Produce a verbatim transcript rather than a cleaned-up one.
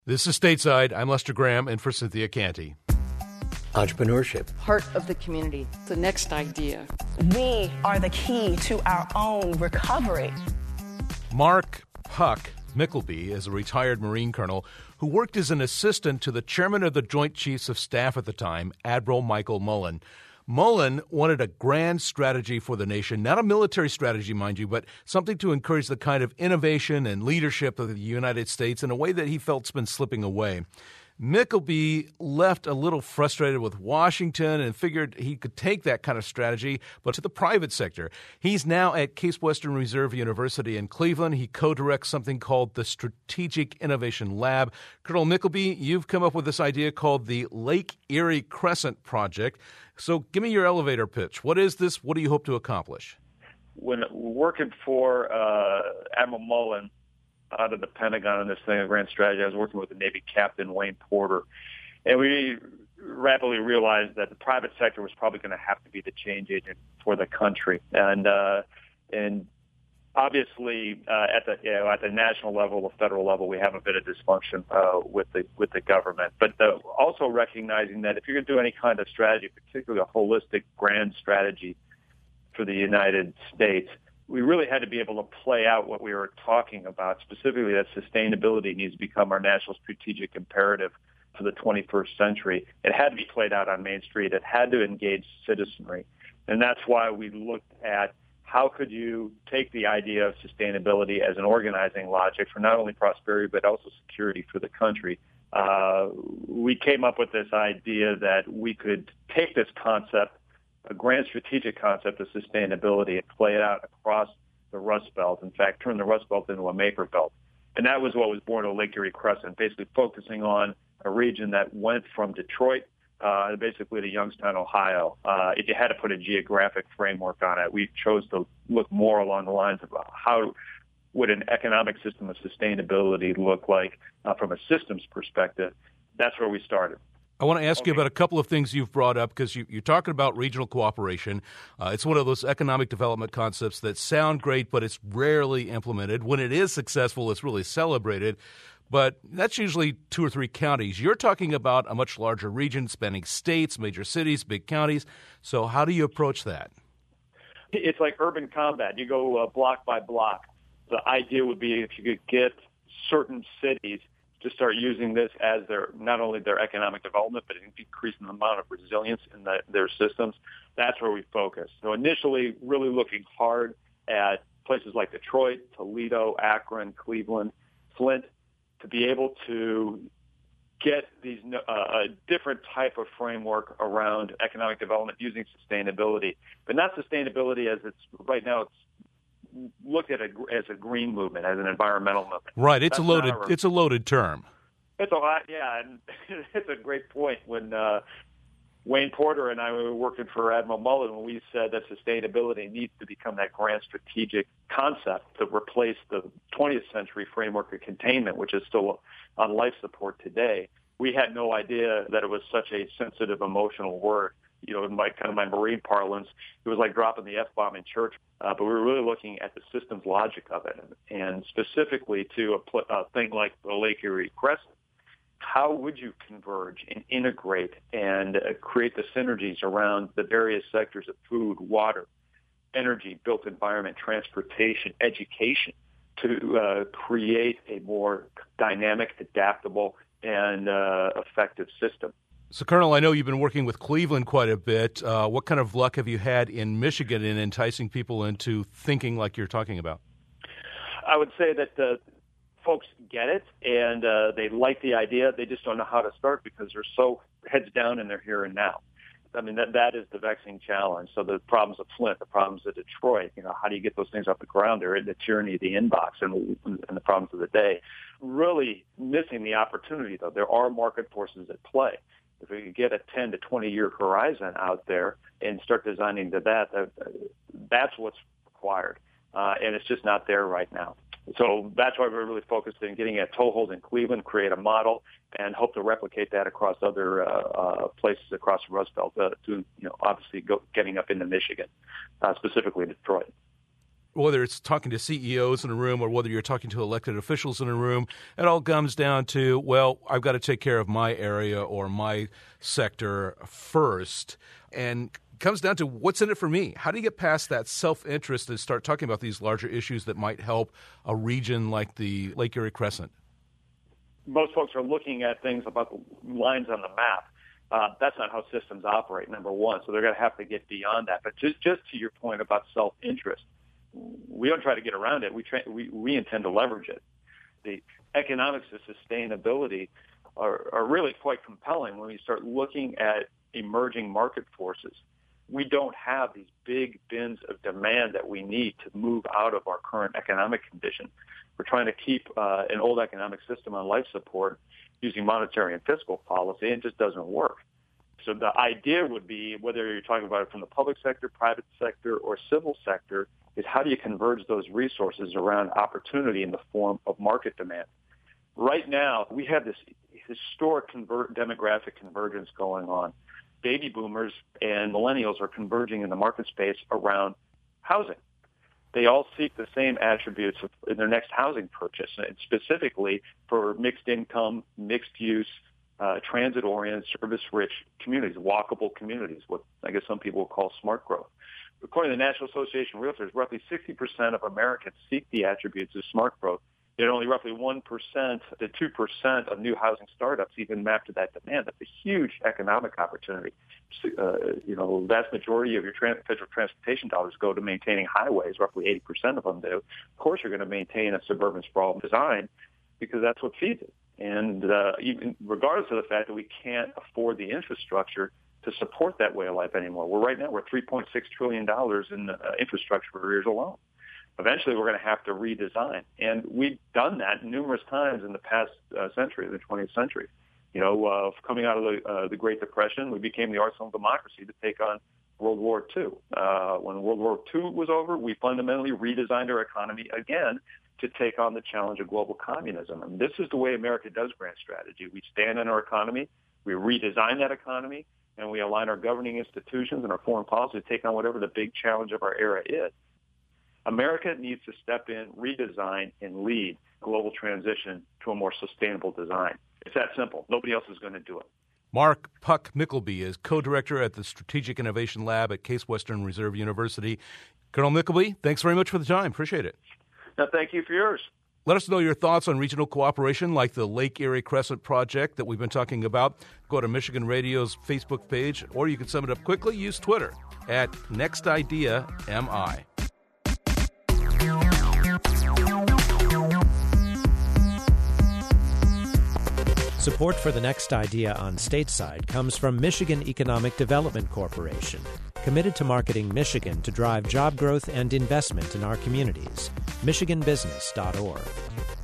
This is Stateside. I'm Lester Graham, and for Cynthia Canty. Entrepreneurship. Heart of the community. The next idea. We are the key to our own recovery. Mark Puck Mickleby is a retired Marine colonel who worked as an assistant to the chairman of the Joint Chiefs of Staff at the time, Admiral Michael Mullen. Mullen wanted a grand strategy for the nation, not a military strategy, mind you, but something to encourage the kind of innovation and leadership of the United States in a way that he felt's been slipping away. Mickleby left a little frustrated with Washington and figured he could take that kind of strategy, but to the private sector. He's now at Case Western Reserve University in Cleveland. He co-directs something called the Strategic Innovation Lab. Colonel Mickleby, you've come up with this idea called the Lake Erie Crescent Project. So give me your elevator pitch. What is this? What do you hope to accomplish? When working for uh, Admiral Mullen, out of the Pentagon on this thing, a grand strategy, I was working with the Navy Captain Wayne Porter, and we rapidly realized that the private sector was probably going to have to be the change agent for the country, and uh, and obviously uh, at the you know, at the national level, the federal level, we have a bit of dysfunction uh, with the with the government, but the, also recognizing that if you're going to do any kind of strategy, particularly a holistic grand strategy for the United States, we really had to be able to play out what we were talking about, specifically that sustainability needs to become our national strategic imperative for the twenty-first century. It had to be played out on Main Street. It had to engage citizenry. And that's why we looked at how could you take the idea of sustainability as an organizing logic for not only prosperity but also security for the country. Uh, we came up with this idea that we could take this concept, a grand strategic concept of sustainability, and play it out across the Rust Belt. In fact, turn the Rust Belt into a Maker Belt. And that was what was born of Lake Erie Crescent, basically focusing on a region that went from Detroit uh, basically to Youngstown, Ohio. Uh, if you had to put a geographic framework on it, we chose to look more along the lines of how would an economic system of sustainability look like uh, from a systems perspective. That's where we started. I want to ask okay. you about a couple of things you've brought up because you, you're talking about regional cooperation. Uh, it's one of those economic development concepts that sound great, but it's rarely implemented. When it is successful, it's really celebrated. But that's usually two or three counties. You're talking about a much larger region spanning states, major cities, big counties. So how do you approach that? It's like urban combat. You go uh, block by block. The idea would be if you could get certain cities to start using this as their not only their economic development, but increasing the amount of resilience in the, their systems. That's where we focus. So initially, really looking hard at places like Detroit, Toledo, Akron, Cleveland, Flint, to be able to get these uh, a different type of framework around economic development using sustainability, but not sustainability as it's right now. It's looked at a, as a green movement, as an environmental movement. Right. It's That's a loaded. our, it's a loaded term. It's a lot. Yeah, and it's a great point. When uh, Wayne Porter and I were working for Admiral Mullen, when we said that sustainability needs to become that grand strategic concept to replace the twentieth century framework of containment, which is still on life support today, we had no idea that it was such a sensitive, emotional word. You know, in my kind of my Marine parlance, it was like dropping the F-bomb in church. Uh, but we were really looking at the systems logic of it, and specifically to a, pl- a thing like the Lake Erie Crescent. How would you converge and integrate and uh, create the synergies around the various sectors of food, water, energy, built environment, transportation, education to uh, create a more dynamic, adaptable, and uh, effective system? So, Colonel, I know you've been working with Cleveland quite a bit. Uh, what kind of luck have you had in Michigan in enticing people into thinking like you're talking about? I would say that uh, folks get it, and uh, they like the idea. They just don't know how to start because they're so heads down in their here and now. I mean, that that is the vexing challenge. So the problems of Flint, the problems of Detroit, you know, how do you get those things off the ground? They're in the tyranny of the inbox and, and the problems of the day. Really missing the opportunity, though. There are market forces at play. If we could get a ten to twenty year horizon out there and start designing to that, that that's what's required. Uh, and it's just not there right now. So that's why we're really focused on getting a toehold in Cleveland, create a model, and hope to replicate that across other uh, uh, places across the Rust Belt, uh, to, you know, obviously go, getting up into Michigan, uh, specifically Detroit. whether it's talking to C E Os in a room or whether you're talking to elected officials in a room, it all comes down to, well, I've got to take care of my area or my sector first. And it comes down to what's in it for me. How do you get past that self-interest and start talking about these larger issues that might help a region like the Lake Erie Crescent? Most folks are looking at things about the lines on the map. Uh, that's not how systems operate, number one. So they're going to have to get beyond that. But just, just to your point about self-interest, we don't try to get around it. We, try, we we intend to leverage it. The economics of sustainability are, are really quite compelling when we start looking at emerging market forces. We don't have these big bins of demand that we need to move out of our current economic condition. We're trying to keep uh, an old economic system on life support using monetary and fiscal policy, and it just doesn't work. So the idea would be, whether you're talking about it from the public sector, private sector, or civil sector, is how do you converge those resources around opportunity in the form of market demand? Right now, we have this historic convert, demographic convergence going on. Baby boomers and millennials are converging in the market space around housing. They all seek the same attributes in their next housing purchase, and specifically for mixed income, mixed use, uh, transit-oriented, service-rich communities, walkable communities, what I guess some people will call smart growth. According to the National Association of Realtors, roughly sixty percent of Americans seek the attributes of smart growth. Yet only roughly one percent to two percent of new housing startups even map to that demand. That's a huge economic opportunity. Uh, you know, the vast majority of your trans- federal transportation dollars go to maintaining highways. Roughly eighty percent of them do. Of course, you're going to maintain a suburban sprawl design because that's what feeds it. And uh, even regardless of the fact that we can't afford the infrastructure to support that way of life anymore. We're right now, we're three point six trillion dollars in uh, infrastructure arrears alone. Eventually, we're going to have to redesign. And we've done that numerous times in the past uh, century, the twentieth century. You know, uh, coming out of the, uh, the Great Depression, we became the arsenal of democracy to take on World War Two. Uh, when World War Two was over, we fundamentally redesigned our economy again to take on the challenge of global communism. And this is the way America does grand strategy. We stand on our economy, we redesign that economy, and we align our governing institutions and our foreign policy to take on whatever the big challenge of our era is. America needs to step in, redesign, and lead global transition to a more sustainable design. It's that simple. Nobody else is going to do it. Mark Puck Mickleby is co-director at the Strategic Innovation Lab at Case Western Reserve University. Colonel Mickleby, thanks very much for the time. Appreciate it. No, thank you for yours. Let us know your thoughts on regional cooperation like the Lake Erie Crescent project that we've been talking about. Go to Michigan Radio's Facebook page, or you can sum it up quickly. Use Twitter at NextIdeaMI. Support for The Next Idea on Stateside comes from Michigan Economic Development Corporation, committed to marketing Michigan to drive job growth and investment in our communities. michigan business dot org.